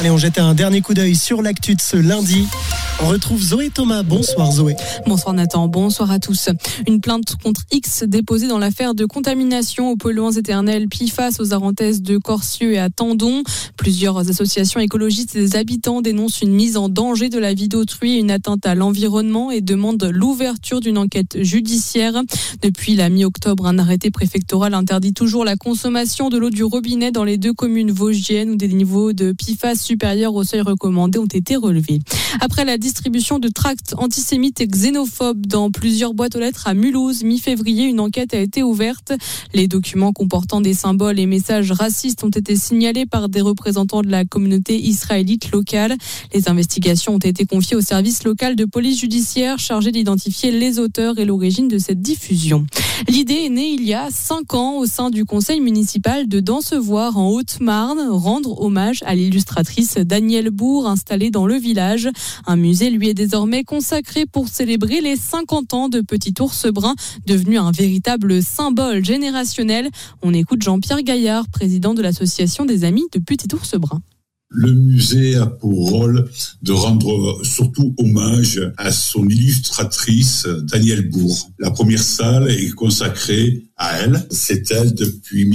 Allez, on jette un dernier coup d'œil sur l'actu de ce lundi. On retrouve Zoé Thomas. Bonsoir Zoé. Bonsoir Nathan, bonsoir à tous. Une plainte contre X déposée dans l'affaire de contamination aux polluants éternels PFAS aux Arentès de Corcieux et à Tendon. Plusieurs associations écologistes et des habitants dénoncent une mise en danger de la vie d'autrui et une atteinte à l'environnement et demandent l'ouverture d'une enquête judiciaire. Depuis la mi-octobre, un arrêté préfectoral interdit toujours la consommation de l'eau du robinet dans les 2 communes vosgiennes où des niveaux de PFAS supérieurs au seuil recommandé ont été relevés. Après la distribution de tracts antisémites et xénophobes dans plusieurs boîtes aux lettres à Mulhouse, mi-février, une enquête a été ouverte. Les documents comportant des symboles et messages racistes ont été signalés par des représentants de la communauté israélite locale. Les investigations ont été confiées au service local de police judiciaire chargé d'identifier les auteurs et l'origine de cette diffusion. L'idée est née il y a 5 ans au sein du conseil municipal de Dansevoire en Haute-Marne, rendre hommage à l'illustratrice Danielle Bourg installée dans le village. Un musée lui est désormais consacré pour célébrer les 50 ans de Petit Ours Brun, devenu un véritable symbole générationnel. On écoute Jean-Pierre Gaillard, président de l'association des Amis de Petit Ours Brun. Le musée a pour rôle de rendre surtout hommage à son illustratrice Danielle Bourg. La première salle est consacrée à elle. C'est elle depuis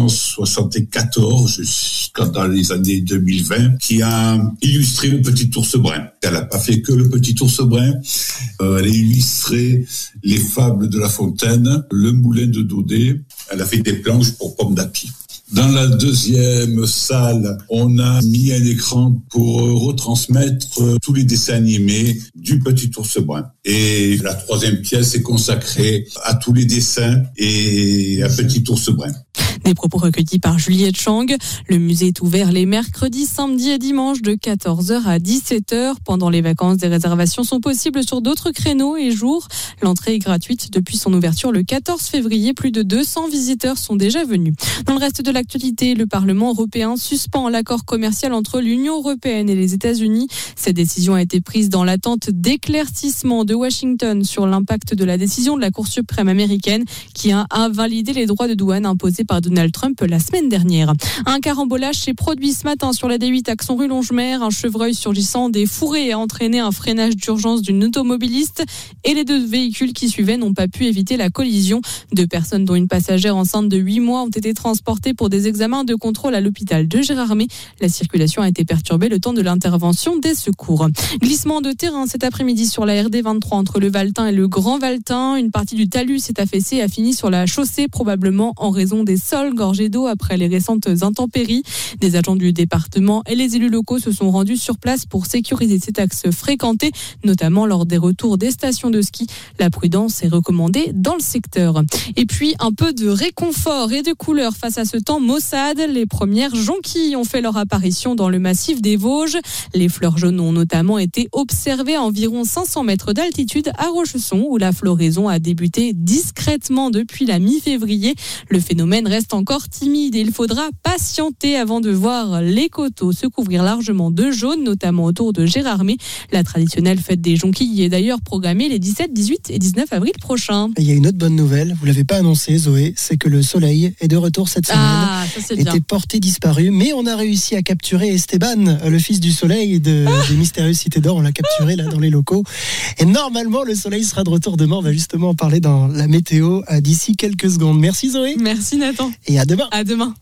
1974 jusqu'à dans les années 2020 qui a illustré le Petit Ours Brun. Elle n'a pas fait que le Petit Ours Brun. Elle a illustré les fables de La Fontaine, le moulin de Daudet. Elle a fait des planches pour Pomme d'Api. Dans la deuxième salle, on a mis un écran pour retransmettre tous les dessins animés du Petit Ours Brun. Et la troisième pièce est consacrée à tous les dessins et à Petit Ours Brun. Des propos recueillis par Juliette Chang. Le musée est ouvert les mercredis, samedis et dimanches de 14h à 17h. Pendant les vacances, des réservations sont possibles sur d'autres créneaux et jours. L'entrée est gratuite depuis son ouverture le 14 février. Plus de 200 visiteurs sont déjà venus. Dans le reste de l'actualité, le Parlement européen suspend l'accord commercial entre l'Union européenne et les États-Unis. Cette décision a été prise dans l'attente d'éclaircissements de Washington sur l'impact de la décision de la Cour suprême américaine qui a invalidé les droits de douane imposés par Donald Trump la semaine dernière. Un carambolage s'est produit ce matin sur la D8 Axon rue Longemer. Un chevreuil surgissant des fourrés a entraîné un freinage d'urgence d'une automobiliste et les 2 véhicules qui suivaient n'ont pas pu éviter la collision. 2 personnes dont une passagère enceinte de 8 mois ont été transportées pour des examens de contrôle à l'hôpital de Gérardmer. La circulation a été perturbée le temps de l'intervention des secours. Glissement de terrain cet après-midi sur la RD 23 entre le Valtin et le Grand Valtin. Une partie du talus s'est affaissée et a fini sur la chaussée, probablement en raison des sols gorgés d'eau après les récentes intempéries. Des agents du département et les élus locaux se sont rendus sur place pour sécuriser cet axe fréquenté, notamment lors des retours des stations de ski. La prudence est recommandée dans le secteur. Et puis un peu de réconfort et de couleur face à ce temps maussade. Les premières jonquilles ont fait leur apparition dans le massif des Vosges. Les fleurs jaunes ont notamment été observées à environ 500 mètres d'altitude à Rochesson, où la floraison a débuté discrètement depuis la mi-février. Le phénomène reste encore timide et il faudra patienter avant de voir les coteaux se couvrir largement de jaune, notamment autour de Gérardmer. La traditionnelle fête des jonquilles est d'ailleurs programmée les 17, 18 et 19 avril prochains. Il y a une autre bonne nouvelle, vous ne l'avez pas annoncé Zoé, c'est que le soleil est de retour cette semaine. Ah, ça c'est bien. Était porté disparu, mais on a réussi à capturer Esteban, le fils du soleil des mystérieuses cités d'or. On l'a capturé là dans les locaux. Et normalement, le soleil sera de retour demain. On va justement en parler dans la météo d'ici quelques secondes. Merci Zoé. Merci Nathan. Et à demain. À demain.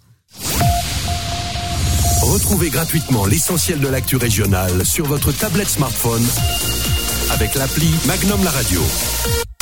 Retrouvez gratuitement l'essentiel de l'actu régionale sur votre tablette smartphone avec l'appli Magnum La Radio.